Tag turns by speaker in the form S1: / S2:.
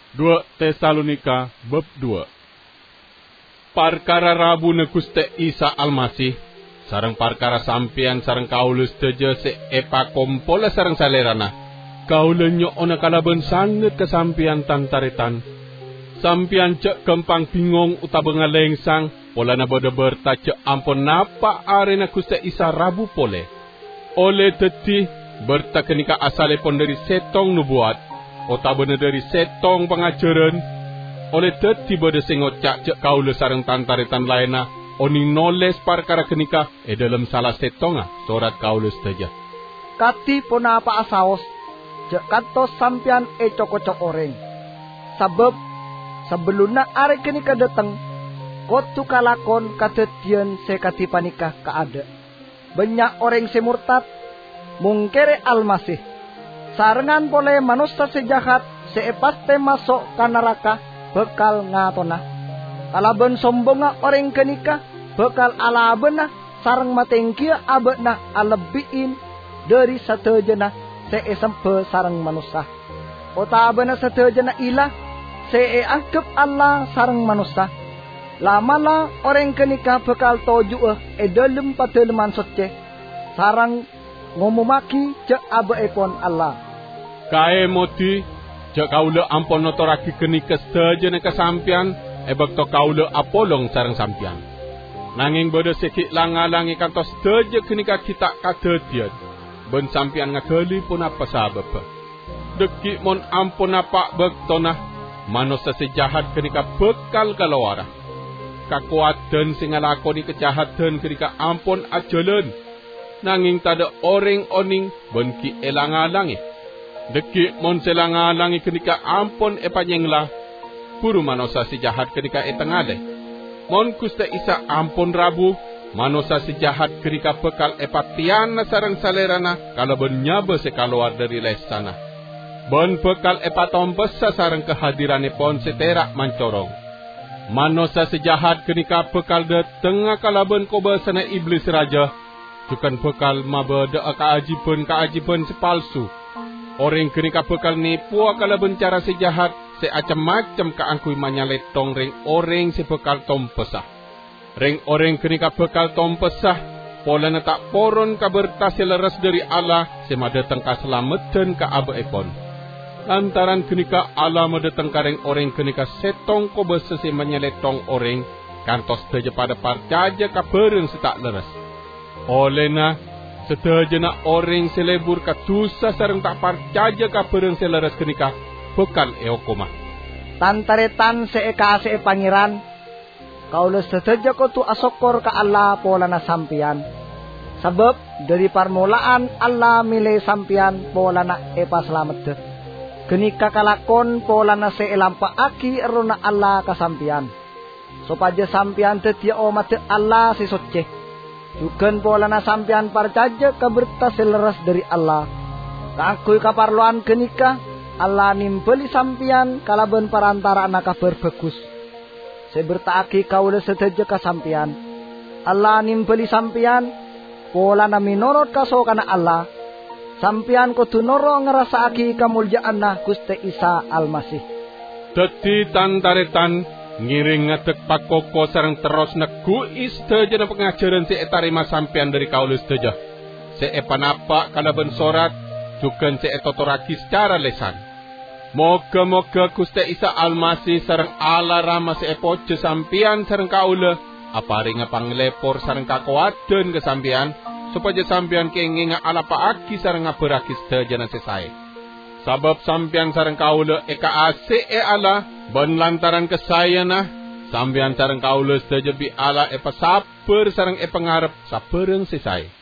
S1: 2 Tesalonika bab 2. Parkara Rabu ne Gusti Isa Almasih sareng parkara sampean sareng kaula sedaja se epa kompola sareng salerana. Kaula nyoona kalaben sanget kesampean tantaretan. Sampean cek kempang bingung utawa ngalengsang polana bedeber ta cek ampun napa arena Gusti Isa Rabu pole. Oleh teti berta kenika asale pon dari setong nubuat utawa dari setong pengajaran. Oleh teti bede sing ngocak cek kaula sareng tantaretan laena oni noles parkara kenika dalam salah setonga surat kaula sedaja.
S2: Kati pona apa asaos cek kantos sampean cocok oreng. Sabab sebelumna are kenika dateng kotu kalakon kadetian sekati panikah kaada. Banyak orang semurtad mungkere Almasih. Sarengan boleh manusia sejahat seepaste masuk ke neraka bekal ngatona. Kalaben sombonga orang kenika bekal alabena sareng matengkia abena alebiin dari satejana seesempe sareng manusia. Otabena satejana ilah seeangkep Allah sareng manusia. Lamala orang kenika bekal toju dalam pateleman socce sarang ngomomaki cek abeepon Allah.
S1: Kae moti cek kaula ampun notoraki kenika sedajana kesampian bakto kaula apolong sareng sampian. Nanging bodo sekik langalangi kantos sedaja kenika kita kadedian ben sampian ngagali pun apa sabab. Deki mon ampun apa bektona manusia sejahat kenika bekal kalawara. Kakuatan sing ngalakoni kejahatan kenika ampun ajalan. Nanging tada orang oning benki elang-alangi. Deki mon selang-alangi kenika ampun epanyenglah. Puru manusia sejahat kenika etengale. Mon Gusti Isa ampun Rabu. Manusia sejahat kenika bekal epatian sareng salerana kalau benyaba sekaluar dari lesana. Bon bekal epatom besa sareng kehadiranipun seterak mancorong. Manusia sejahat kenika bekal de tengah kalaben kobasana iblis raja. Bukan bekal mabada keajiban sepalsu. Orang kenika bekal nipu kalaben cara sejahat seacam-macam keangkui manyaletong ring orang sebekal tompesah. Ring orang kenika bekal tompesah polana tak poron kabertasi leres dari Allah semadateng kaselamatan ka abeepon. Lantaran kenika Allah madateng kareng orang kenika setong kobasa se manyaletong orang kantos saja pada parcaja kabereng setak leres. Olehna sedajana orang selebur katusa sareng tak parcaja kabereng seleres kenika bekal eokoma.
S2: Tantaretan seeka pangeran kaula sedaja kotu asokor ka Allah polana sampian. Sebab dari permulaan Allah milih sampian polana epaslamete. Kenika kalakon polana seelampaaki erona Allah kasampian. Supaya sampian tetia omate Allah sesocce. Juken polana sampian parcaja kaberta seleras dari Allah. Kaakui kaparloan kenika Allah nimpeli sampian kalaben parantara anak kabar bagus. Sebertaaki kaula sedaja kasampian. Allah nimpeli sampian polana minorot kasokana Allah. Sampian kudu noro ngerasaaki kamulyaanna Gusti Isa Almasih.
S1: Dadi tantaretan ngiring ngadeg pakoko sareng terus negu istejana pengajaran si etarima sampean dari kaula sedaja. Si epanapa kalaben sorat juken si etotoraki secara lesan. Moga-moga Gusti Isa Almasih sareng Allah Rama si epoje sampean sareng kaula aparing panglepor sareng kakuwaden kesampean supaya sampean kenging alapaaki sareng ngaberaki sedajana sesae. Sabab sampean sareng kaula eka ase Allah ben lantaran kesayana sampean sareng kaula sedaja bi Allah epa sabar sareng epangarep sabereng sesae.